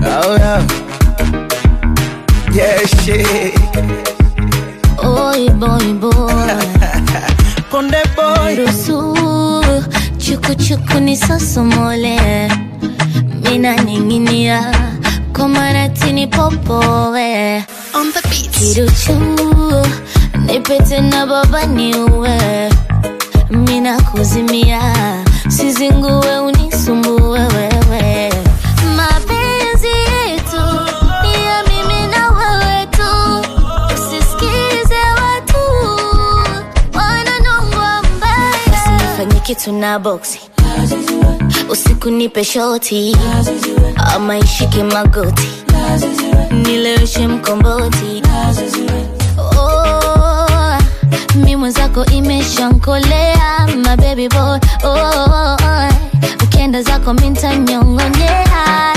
Oh yeah. Yeah, shit. Oi boy boy. Konde boy. Rusu chuku chuku ni sosomole. Mina ninginia komaratini popowe. On the beat. Kiruchu nipete na baba niuwe. Mina kuzimia sizinguwe unisumbue wewe. Mapenzi yetu ni ya mimi na wewe tu. Usisikize watu wananongwa mbaya. Usinifanye kitu na boxi, usiku nipe shoti, ama ishike magoti, nileweshe mkomboti. Oh, mi mwenzako imeshankolea, my baby boy. Oh, ukienda zako minta nyongonyea.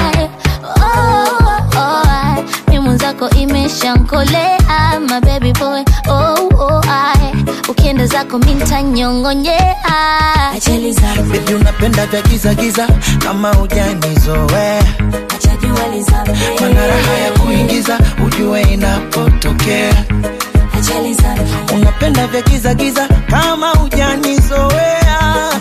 Oh, mi mwenzako imeshankolea, my baby boy. Oh, ukienda zako minta nyongonyea. Baby unapenda vya giza giza kama hujanizoea. Mana raha ya kuingiza ujue inapotokea. Unapenda vya giza giza kama hujanizoea.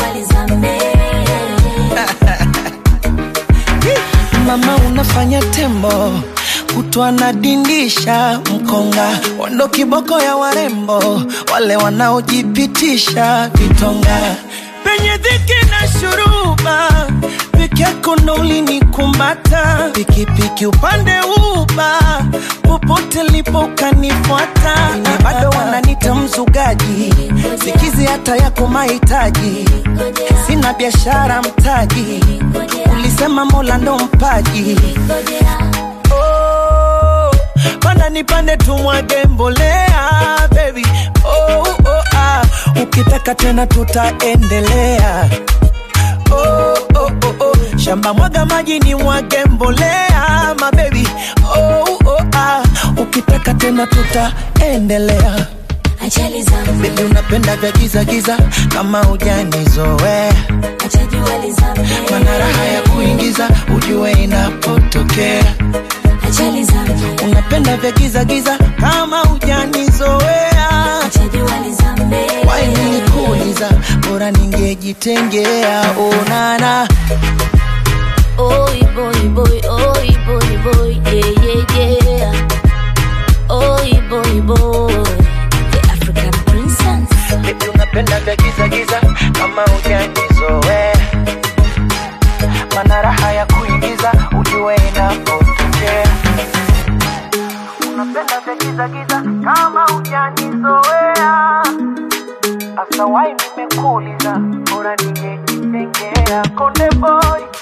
Mama unafanya tembo, kutwa na dindisha mkonga. Wando kiboko ya warembo, wale wanaojipitisha vitonga. Penye dhiki na shuruba, peke yako ndo ulinikumata. Pikipiki upande uba, popote lipo ukanifuata. Bado wananita mzugaji, sikizi hata yako mahitaji. Sina biashara mtaji, ulisema Mola ndo mpaji. Oh, panda nipande tumwage mbolea baby. Oh, ukitaka tena tutaendelea. Oh, shamba mwaga maji ni mwage mbolea my baby. Oh, ukitaka tena tutaendelea. Baby unapenda vya giza giza kama hujanizoea. Mana raha ya kuingiza ujue inapotokea. Unapenda vya giza giza kama hujanizoea. Why nilikuuliza bora ningejitengea. Oh nana. Oi boy boy, oi boy boy, yeah. Oi boy boy, the African princess. Baby unapenda vya giza giza kama hujanizoea. Mana raha ya kuingiza ujue inapotokea. Unapenda vya giza giza kama hujanizoea. Asa why nimekuuliza bora ningejitengea. Konde boy.